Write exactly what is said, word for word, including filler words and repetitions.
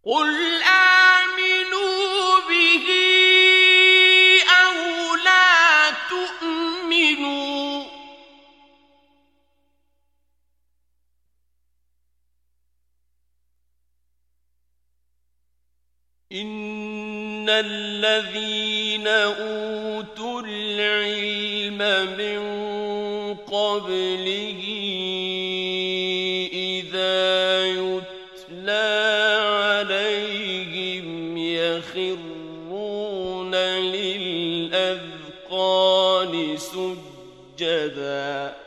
قل آمنوا به أو لا تؤمنوا إن الذين أوتوا العلم من قبله إذا يتلى عليهم يخرون للأذقان سجدا